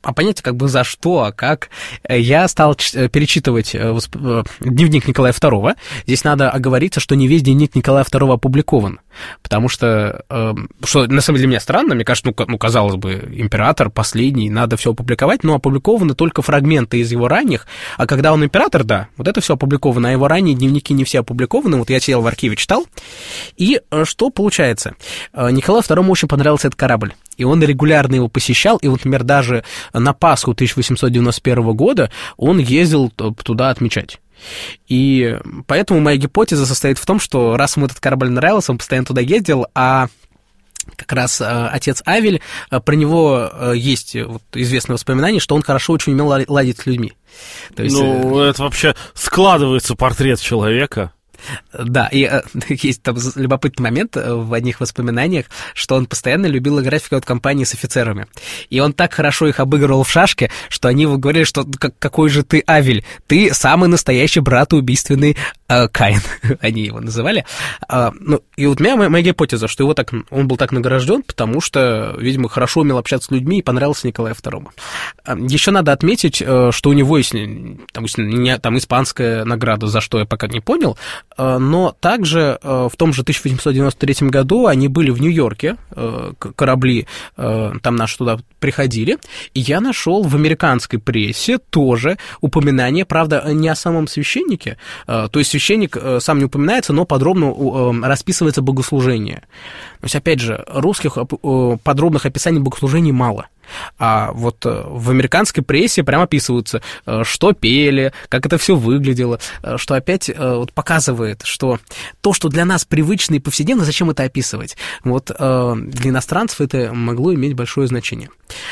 а понять, как бы за что, а как, я стал перечитывать дневник Николая второго. Здесь надо оговориться, что не весь дневник Николая второго опубликован, потому что, что на самом деле для меня странно, мне кажется, ну, ну казалось бы, император последний, надо все опубликовать, но опубликованы только фрагменты из его ранних, а когда он император, да, вот это все опубликовано, а его ранние дневники не все опубликованы, вот я сидел в архиве, читал, и что получается? Николаю второму очень понравился этот корабль, и он регулярно его посещал, и, вот, например, даже на Пасху тысяча восемьсот девяносто первого года он ездил туда отмечать. И поэтому моя гипотеза состоит в том, что раз ему этот корабль нравился, он постоянно туда ездил, а как раз э, отец Авель, э, про него э, есть вот, известное воспоминание, что он хорошо очень умел ладить с людьми. То есть, ну, э... это вообще складывается портрет человека. Да, и э, есть там любопытный момент в одних воспоминаниях, что он постоянно любил играть в какой-то компании с офицерами. И он так хорошо их обыгрывал в шашки, что они говорили, что какой же ты Авель, ты самый настоящий братоубийственный э, Каин, они его называли. А, ну, и вот у меня моя, моя гипотеза, что его так, он был так награжден, потому что, видимо, хорошо умел общаться с людьми и понравился Николаю второму. Еще надо отметить, что у него есть там, там испанская награда, за что я пока не понял, но также в том же тысяча восемьсот девяносто третьем году они были в Нью-Йорке, корабли там наши туда приходили, и я нашел в американской прессе тоже упоминание, правда, не о самом священнике, то есть священник сам не упоминается, но подробно расписывается богослужение. То есть, опять же, русских подробных описаний богослужений мало. А вот в американской прессе прямо описываются, что пели, как это все выглядело, что опять вот показывает, что то, что для нас привычно и повседневно, зачем это описывать? Вот для иностранцев это могло иметь большое значение.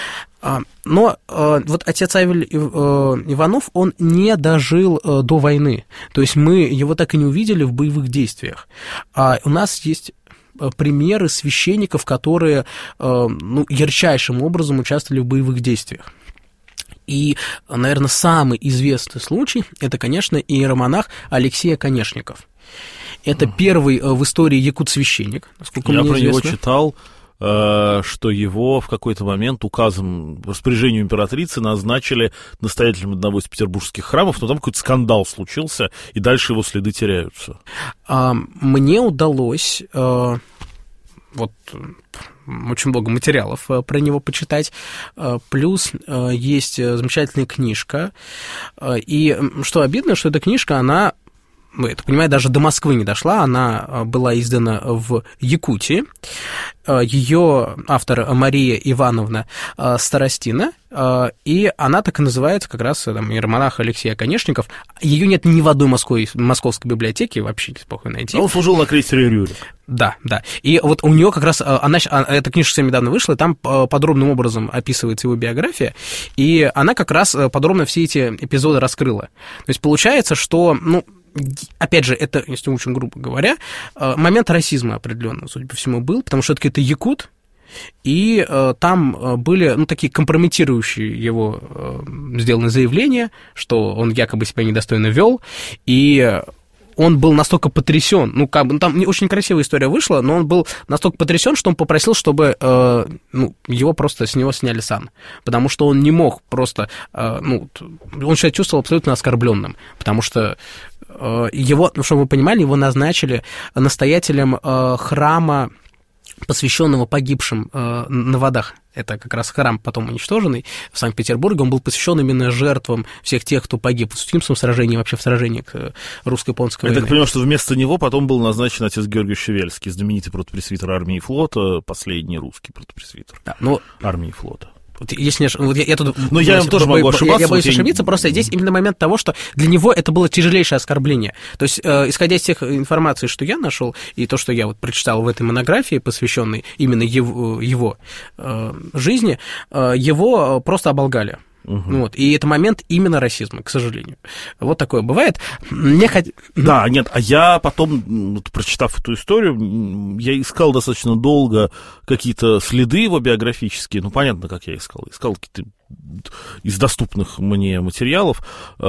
Но вот отец Авель Иванов, он не дожил до войны. То есть мы его так и не увидели в боевых действиях. А у нас есть примеры священников, которые ну, ярчайшим образом участвовали в боевых действиях. И, наверное, самый известный случай – это, конечно, иеромонах Алексей Оконешников. Это первый в истории якут-священник, насколько Я мне про известно. него читал, что его в какой-то момент указом, распоряжению императрицы назначили настоятелем одного из петербургских храмов, но там какой-то скандал случился, и дальше его следы теряются. Мне удалось вот очень много материалов про него почитать, плюс есть замечательная книжка, и что обидно, что эта книжка, она, я так понимаю, даже до Москвы не дошла, она была издана в Якутии. Ее автор Мария Ивановна Старостина, и она так и называется, как раз там, иеромонах Алексей Оконешников. Ее нет ни в одной Москве, московской библиотеке, вообще неплохо найти. Он служил на крейсере Рюрик. Да, да. И вот у нее как раз, она, эта книжка совсем недавно вышла, и там подробным образом описывается его биография, и она как раз подробно все эти эпизоды раскрыла. То есть получается, что, ну, опять же, это, если очень грубо говоря, момент расизма определенно, судя по всему, был, потому что это якут, и э, там были, ну, такие компрометирующие его э, сделаны заявления, что он якобы себя недостойно вел, и он был настолько потрясен, ну, как бы, ну, там не очень красивая история вышла, но он был настолько потрясен, что он попросил, чтобы э, ну, его просто с него сняли сан, потому что он не мог просто, э, ну, он себя чувствовал абсолютно оскорбленным, потому что э, его, ну, чтобы вы понимали, его назначили настоятелем э, храма, посвященного погибшим э, на водах. Это как раз храм, потом уничтоженный в Санкт-Петербурге. Он был посвящен именно жертвам всех тех, кто погиб в Сухимском сражении, вообще в сражении к русско-японской войне. Я так понимаю, что вместо него потом был назначен отец Георгий Щевельский, знаменитый протопресвитер армии и флота, последний русский протопресвитер да, но... армии и флота. Вот, если не, вот я, я тут, но я тоже могу ошибаться. Я, я боюсь вот ошибиться, я... просто здесь именно момент того, что для него это было тяжелейшее оскорбление. То есть, э, исходя из тех информаций, что я нашел, и то, что я вот прочитал в этой монографии, посвященной именно его, его э, жизни, э, его просто оболгали. Угу. Вот, и это момент именно расизма, к сожалению. Вот такое бывает. Мне хот... Да, нет, а я потом, вот, прочитав эту историю, я искал достаточно долго какие-то следы его биографические. Ну, понятно, как я искал. Искал какие-то из доступных мне материалов,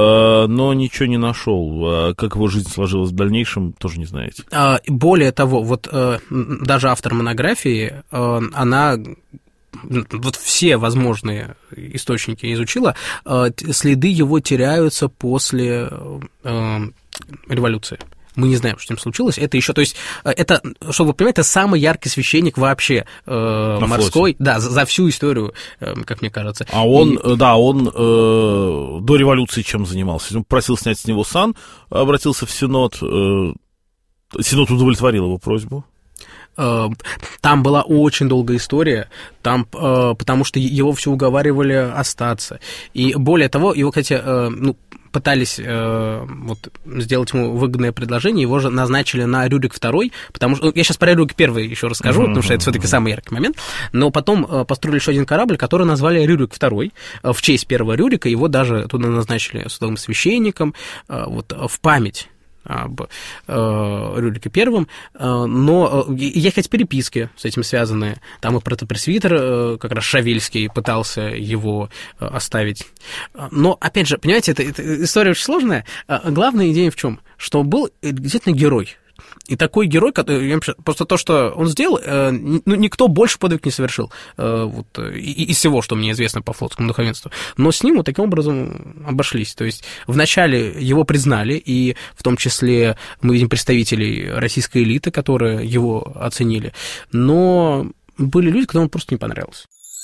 но ничего не нашел. Как его жизнь сложилась в дальнейшем, тоже не знаете. Более того, вот даже автор монографии, она... вот все возможные источники изучила, следы его теряются после революции. Мы не знаем, что с ним случилось. Это еще, то есть, это, чтобы вы понимаете, это самый яркий священник вообще э, морской, да, за, за всю историю, э, как мне кажется. А он, И... да, он э, до революции чем занимался? Он просил снять с него сан, обратился в Синод, э, Синод удовлетворил его просьбу. Там была очень долгая история, там, потому что его все уговаривали остаться. И более того, его, кстати, ну, пытались э, вот, сделать ему выгодное предложение, его же назначили на Рюрик второй, потому что... Я сейчас про Рюрик первый еще расскажу, uh-huh, потому что это все-таки uh-huh. самый яркий момент, но потом э, построили еще один корабль, который назвали Рюрик второй, э, в честь первого Рюрика, его даже туда назначили судовым священником, э, вот, в память об э, Рюрике Первом, э, но э, есть хоть переписки с этим связанные, там и протопресвитер э, как раз Шавельский пытался его э, оставить, но, опять же, понимаете, это, это история очень сложная, э, главная идея в чем? Что был действительно герой. И такой герой, который, просто то, что он сделал, ну, никто больше подвиг не совершил вот, из всего, что мне известно по флотскому духовенству. Но с ним вот таким образом обошлись. То есть вначале его признали, и в том числе мы видим представителей российской элиты, которые его оценили, но были люди, которым он просто не понравился.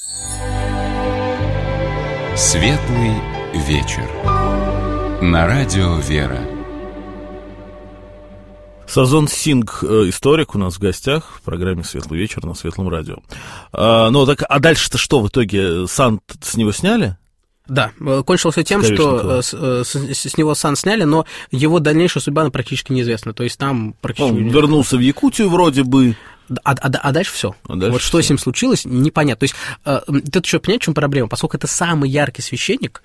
Светлый вечер. На радио «Вера». Сазон Синг, историк, у нас в гостях в программе «Светлый вечер» на Светлом радио. А, ну, так, а дальше-то что в итоге? Сан с него сняли? Да, кончилось тем, что с, с, с него сан сняли, но его дальнейшая судьба практически неизвестна. То есть там практически... Он вернулся в Якутию вроде бы. А, а, а дальше все. А дальше вот всё. Что с ним случилось, непонятно. То есть э, тут еще понять, в чем проблема. Поскольку это самый яркий священник,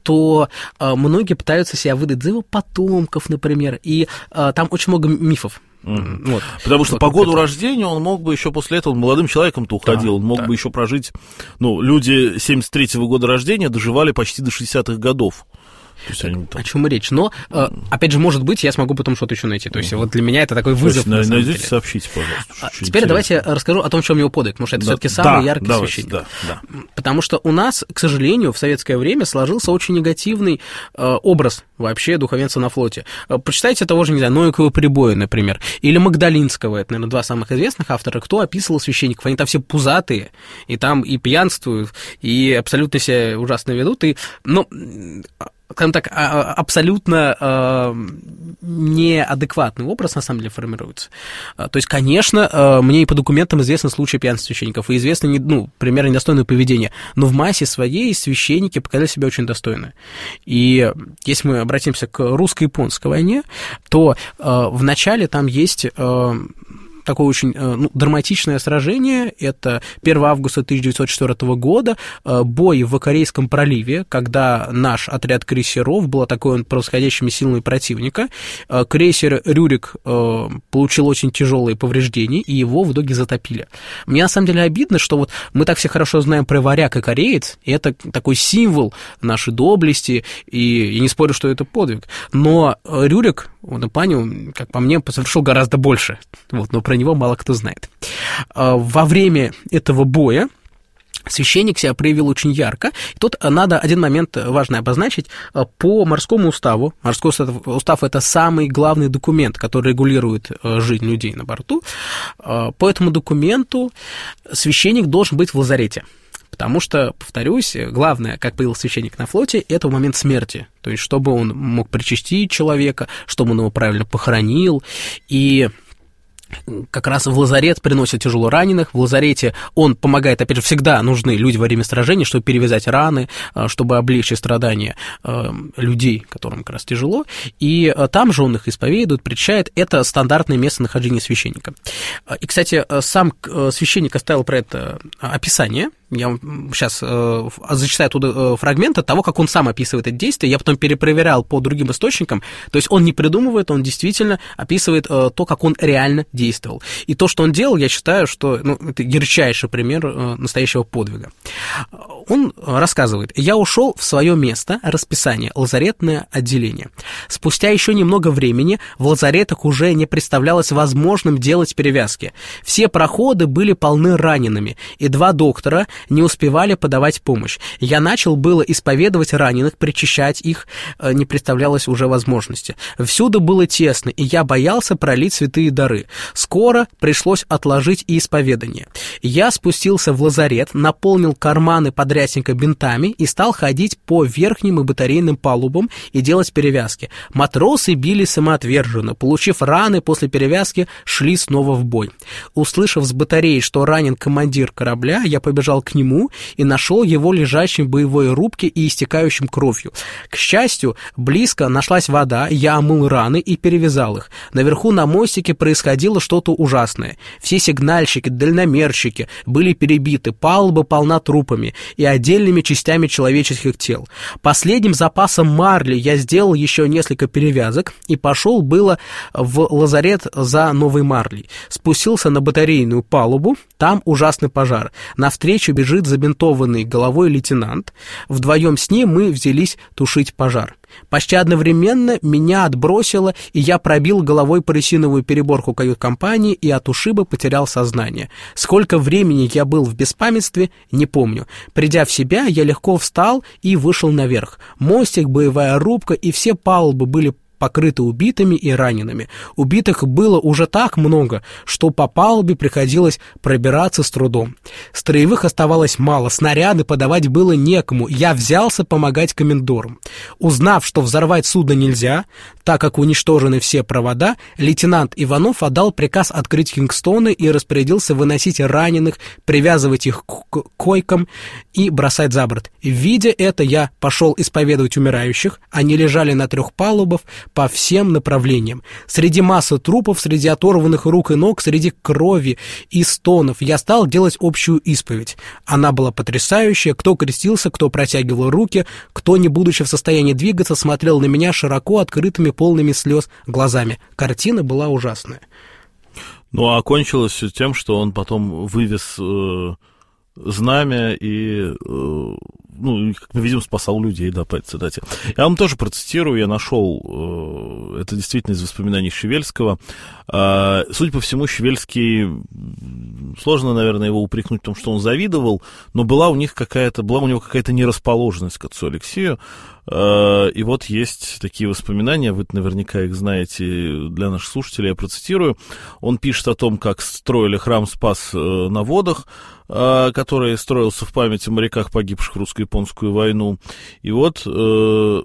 то э, многие пытаются себя выдать за его потомков, например, и э, там очень много мифов. Mm-hmm. Вот. Потому что вот, по году это... рождения он мог бы еще после этого, он молодым человеком-то уходил, да, он мог да. бы еще прожить, ну, люди семьдесят третьего года рождения доживали почти до шестидесятых годов. То есть они там... О чем речь? Но, опять же, может быть, я смогу потом что-то еще найти. То есть, mm-hmm. вот для меня это такой вызов. То есть, найдите, сообщите, пожалуйста. А теперь интересно. Давайте расскажу о том, в чем его подвиг, потому что это да, все-таки самый да, яркий давайте, священник. Да, да. Потому что у нас, к сожалению, в советское время сложился очень негативный э, образ вообще духовенства на флоте. Почитайте того же, не знаю, Новикова Прибоя, например, или Магдалинского, это, наверное, два самых известных автора, кто описывал священников. Они там все пузатые, и там и пьянствуют, и абсолютно себя ужасно ведут, и, ну... скажем так, абсолютно э, неадекватный образ, на самом деле, формируется. То есть, конечно, э, мне и по документам известны случаи пьянства священников, и известны, ну, примеры недостойного поведения, но в массе своей священники показали себя очень достойно. И если мы обратимся к русско-японской войне, то э, в начале там есть... Э, такое очень ну, драматичное сражение, это первого августа тысяча девятьсот четвёртого года, бой в Корейском проливе, когда наш отряд крейсеров был атакован превосходящими силами противника, крейсер «Рюрик» получил очень тяжелые повреждения, и его в итоге затопили. Мне на самом деле обидно, что вот мы так все хорошо знаем про варяг и кореец, и это такой символ нашей доблести, и я не спорю, что это подвиг, но «Рюрик», он, паню, как по мне, совершил гораздо больше, вот, но про него мало кто знает. Во время этого боя священник себя проявил очень ярко. И тут надо один момент важный обозначить. По морскому уставу, морской устав, устав – это самый главный документ, который регулирует жизнь людей на борту. По этому документу священник должен быть в лазарете. Потому что, повторюсь, главное, как появился священник на флоте, это момент смерти. То есть, чтобы он мог причастить человека, чтобы он его правильно похоронил. И как раз в лазарет приносят тяжело раненых. В лазарете он помогает, опять же, всегда нужны люди во время сражений, чтобы перевязать раны, чтобы облегчить страдания людей, которым как раз тяжело. И там же он их исповедует, причащает. Это стандартное место нахождения священника. И, кстати, сам священник оставил про это описание. Я вам сейчас э, зачитаю оттуда фрагменты того, как он сам описывает это действие. Я потом перепроверял по другим источникам. То есть он не придумывает, он действительно описывает э, то, как он реально действовал. И то, что он делал, я считаю, что ну, это ярчайший пример э, настоящего подвига. Он рассказывает: «Я ушел в свое место, расписание, лазаретное отделение. Спустя еще немного времени в лазаретах уже не представлялось возможным делать перевязки. Все проходы были полны ранеными, и два доктора не успевали подавать помощь. Я начал было исповедовать раненых, причащать их, не представлялось уже возможности. Всюду было тесно, и я боялся пролить святые дары. Скоро пришлось отложить и исповедание. Я спустился в лазарет, наполнил карманы подрясника бинтами и стал ходить по верхним и батарейным палубам и делать перевязки. Матросы били самоотверженно. Получив раны после перевязки, шли снова в бой. Услышав с батареи, что ранен командир корабля, я побежал к нему и нашел его лежащим в боевой рубке и истекающим кровью. К счастью, близко нашлась вода, я омыл раны и перевязал их. Наверху на мостике происходило что-то ужасное. Все сигнальщики, дальномерщики были перебиты, палуба полна трупами и отдельными частями человеческих тел. Последним запасом марли я сделал еще несколько перевязок и пошел было в лазарет за новой марлей. Спустился на батарейную палубу, там ужасный пожар. Навстречу бежит забинтованный головой лейтенант. Вдвоем с ним мы взялись тушить пожар. Почти одновременно меня отбросило, и я пробил головой парусиновую переборку кают-компании и от ушиба потерял сознание. Сколько времени я был в беспамятстве, не помню. Придя в себя, я легко встал и вышел наверх. Мостик, боевая рубка и все палубы были покрыты убитыми и ранеными. Убитых было уже так много, что по палубе приходилось пробираться с трудом. Строевых оставалось мало, снаряды подавать было некому. Я взялся помогать комендорам. Узнав, что взорвать судно нельзя, так как уничтожены все провода, лейтенант Иванов отдал приказ открыть кингстоны и распорядился выносить раненых, привязывать их к койкам и бросать за борт. Видя это, я пошел исповедовать умирающих. Они лежали на трех палубах по всем направлениям. Среди массы трупов, среди оторванных рук и ног, среди крови и стонов я стал делать общую исповедь. Она была потрясающая. Кто крестился, кто протягивал руки, кто, не будучи в состоянии двигаться, смотрел на меня широко открытыми, полными слез глазами. Картина была ужасная. Ну, а окончилось все тем, что он потом вывез э, знамя и, э, ну, как мы видим, спасал людей, да, по этой цитате. Я вам тоже процитирую, я нашел, э, это действительно из воспоминаний Щевельского. Э, судя по всему, Щевельский, сложно, наверное, его упрекнуть в том, что он завидовал, но была у них какая-то, была у него какая-то нерасположенность к отцу Алексею. И вот есть такие воспоминания, вы наверняка их знаете, для наших слушателей я процитирую. Он пишет о том, как строили храм Спас на водах, который строился в память о моряках, погибших в русско-японскую войну. И вот он,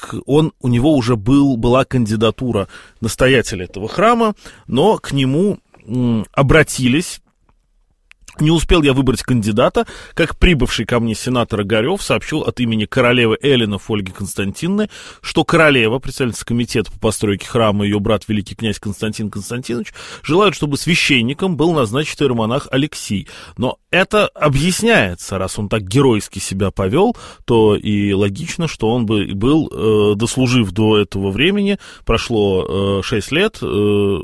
у него уже был, была кандидатура настоятеля этого храма, но к нему обратились. Не успел я выбрать кандидата, как прибывший ко мне сенатор Огарев сообщил от имени королевы Эллинов Ольги Константиновны, что королева, председательница комитета по постройке храма и ее брат великий князь Константин Константинович желают, чтобы священником был назначен иеромонах Алексий. Но это объясняется, раз он так геройски себя повел, то и логично, что он бы был, э, дослужив до этого времени, прошло э, шесть лет, э,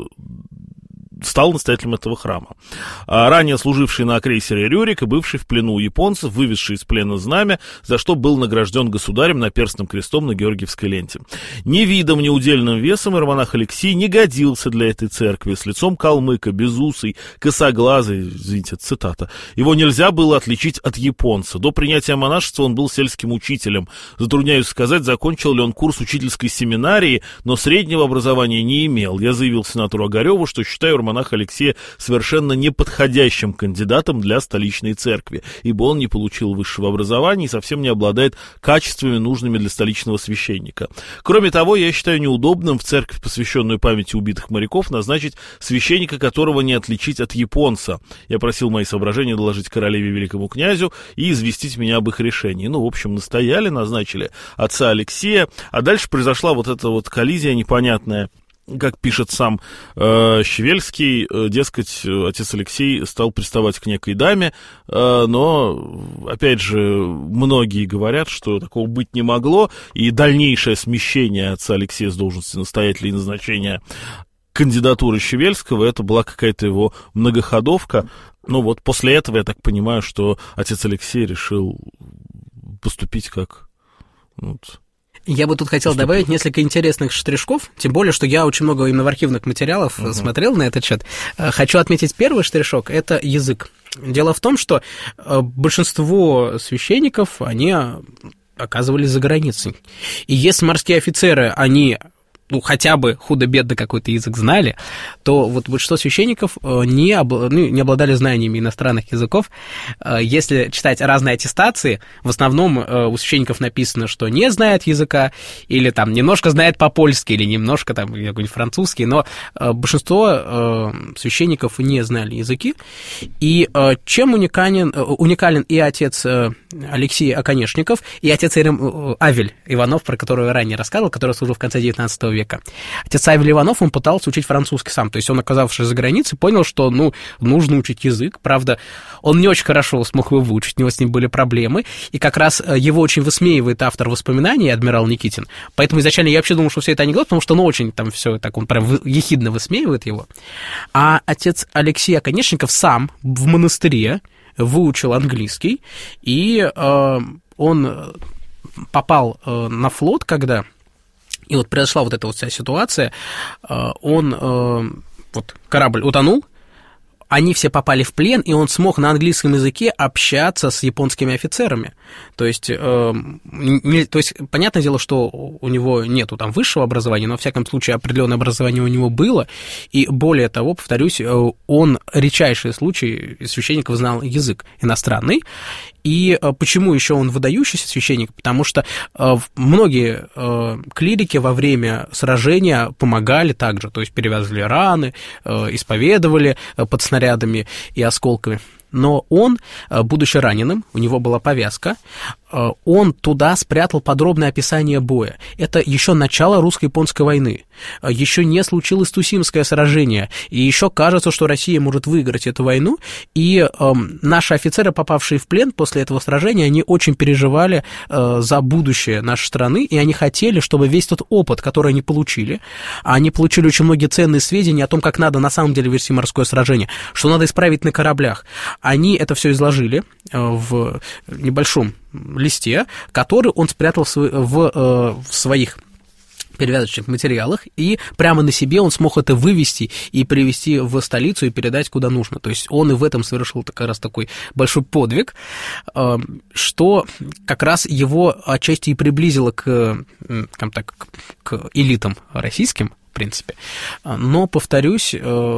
стал настоятелем этого храма. А ранее служивший на крейсере Рюрик и бывший в плену у японцев, вывезший из плена знамя, за что был награжден государем наперстным крестом на Георгиевской ленте. Ни видом, ни удельным весом иеромонах Алексий не годился для этой церкви. С лицом калмыка, безусый, косоглазый, извините, цитата, его нельзя было отличить от японца. До принятия монашества он был сельским учителем. Затрудняюсь сказать, закончил ли он курс учительской семинарии, но среднего образования не имел. Я заявил сенатору Огареву, что считаю монах Алексея совершенно неподходящим кандидатом для столичной церкви, ибо он не получил высшего образования и совсем не обладает качествами, нужными для столичного священника. Кроме того, я считаю неудобным в церковь, посвященную памяти убитых моряков, назначить священника, которого не отличить от японца. Я просил мои соображения доложить королеве великому князю и известить меня об их решении. Ну, в общем, настояли, назначили отца Алексея, а дальше произошла вот эта вот коллизия непонятная. Как пишет сам э, Щевельский, э, дескать, отец Алексей стал приставать к некой даме, э, но, опять же, многие говорят, что такого быть не могло, и дальнейшее смещение отца Алексея с должности настоятеля и назначение кандидатуры Щевельского, это была какая-то его многоходовка. Ну вот после этого, я так понимаю, что отец Алексей решил поступить как... Вот, я бы тут хотел поступить. добавить несколько интересных штришков, тем более, что я очень много именно в архивных материалах uh-huh. смотрел на этот счет. Хочу отметить первый штришок – это язык. Дело в том, что большинство священников, они оказывались за границей. И если морские офицеры, они... ну, хотя бы худо-бедно какой-то язык знали, то вот большинство священников не, обла... ну, не обладали знаниями иностранных языков. Если читать разные аттестации, в основном у священников написано, что не знает языка, или там немножко знает по-польски, или немножко там какой-нибудь французский, но большинство священников не знали языки. И чем уникален, уникален и отец Алексей Оконешников, и отец Авель Иванов, про которого я ранее рассказывал, который служил в конце девятнадцатого века. века. Отец Авель Иванов, он пытался учить французский сам, то есть он, оказавшись за границей, понял, что, ну, нужно учить язык, правда, он не очень хорошо смог его выучить, у него с ним были проблемы, и как раз его очень высмеивает автор воспоминаний, адмирал Никитин, поэтому изначально я вообще думал, что все это анекдот, потому что, ну, очень там все так, он прям ехидно высмеивает его, а отец Алексей Оконешников сам в монастыре выучил английский, и э, он попал э, на флот, когда... И вот произошла вот эта вот вся ситуация, он, вот корабль утонул, они все попали в плен, и он смог на английском языке общаться с японскими офицерами. То есть, э, не, то есть, понятное дело, что у него нету там высшего образования, но, во всяком случае, определенное образование у него было, и более того, повторюсь, он редчайшие случаи священников знал язык иностранный. И почему еще он выдающийся священник? Потому что многие клирики во время сражения помогали также, то есть перевязывали раны, исповедовали под снарядами и осколками. Но он, будучи раненым, у него была повязка, он туда спрятал подробное описание боя. Это еще начало русско-японской войны. Еще не случилось Цусимское сражение. И еще кажется, что Россия может выиграть эту войну. И э, наши офицеры, попавшие в плен после этого сражения, они очень переживали э, за будущее нашей страны. И они хотели, чтобы весь тот опыт, который они получили, они получили очень многие ценные сведения о том, как надо на самом деле вести морское сражение, что надо исправить на кораблях. Они это все изложили в небольшом листе, который он спрятал в, в, в своих перевязочных материалах, и прямо на себе он смог это вывести и привезти в столицу и передать куда нужно. То есть он и в этом совершил как раз такой большой подвиг, что как раз его отчасти и приблизило к, как так, к элитам российским, в принципе. Но, повторюсь,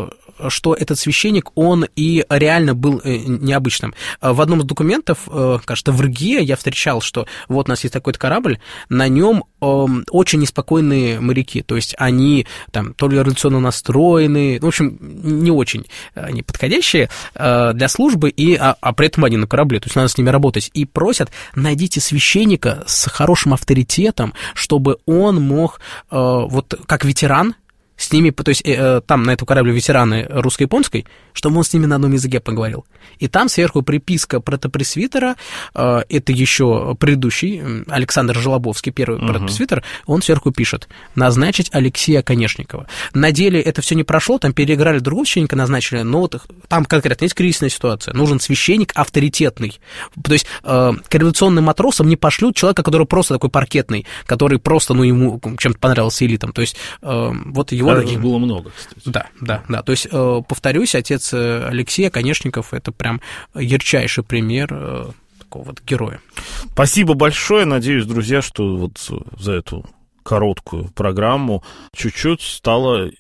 что этот священник, он и реально был необычным. В одном из документов, кажется, в Рге я встречал, что вот у нас есть такой-то корабль, на нем очень неспокойные моряки, то есть они там то ли революционно настроены, в общем, не очень они подходящие для службы, и, а, а при этом они на корабле, то есть надо с ними работать, и просят, найдите священника с хорошим авторитетом, чтобы он мог, вот как ветеран, с ними, то есть э, там на этом корабле ветераны русско-японской, чтобы он с ними на одном языке поговорил. И там сверху приписка протопресвитера, э, это еще предыдущий, Александр Желобовский, первый uh-huh. протопресвитер, он сверху пишет: назначить Алексея Оконешникова. На деле это все не прошло, там переиграли другого священника, назначили, но вот там конкретно есть кризисная ситуация, нужен священник авторитетный. То есть э, к революционным матросам не пошлют человека, который просто такой паркетный, который просто, ну, ему чем-то понравился элитам. То есть э, вот его... А таких было много, кстати. Да, да, да. То есть, повторюсь, отец Алексей Оконешников — это прям ярчайший пример такого вот героя. Спасибо большое. Надеюсь, друзья, что вот за эту короткую программу чуть-чуть стало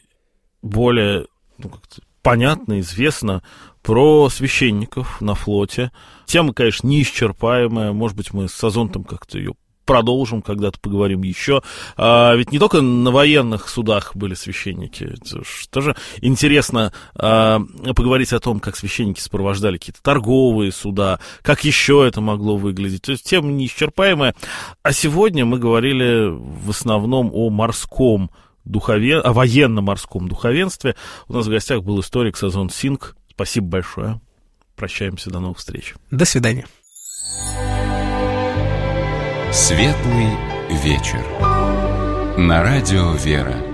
более, ну, как-то понятно, известно про священников на флоте. Тема, конечно, неисчерпаемая. Может быть, мы с Озонтом как-то ее продолжим, когда-то поговорим еще. А, ведь не только на военных судах были священники. Тоже интересно а, поговорить о том, как священники сопровождали какие-то торговые суда, как еще это могло выглядеть. То есть тема неисчерпаемая. А сегодня мы говорили в основном о морском духовен... о военно-морском духовенстве. У нас в гостях был историк Сазон Синг. Спасибо большое. Прощаемся, до новых встреч. До свидания. Светлый вечер. На радио «Вера».